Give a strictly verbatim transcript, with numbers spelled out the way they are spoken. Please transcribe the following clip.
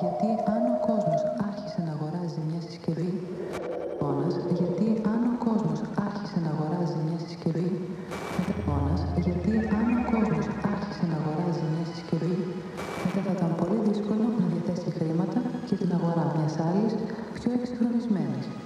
γιατί αν ο κόσμος άρχισε να αγοράζει μια συσκευή, πόνας, γιατί αν ο κόσμος άρχισε να αγοράζει μια συσκευή, μετά πόνας, γιατί αν ο κόσμος άρχισε να αγοράζει μια συσκευή, μετά θα ήταν πολύ δύσκολο να διαθέσει χρήματα για την αγορά μιας άλλης πιο εξυγχρονισμένης.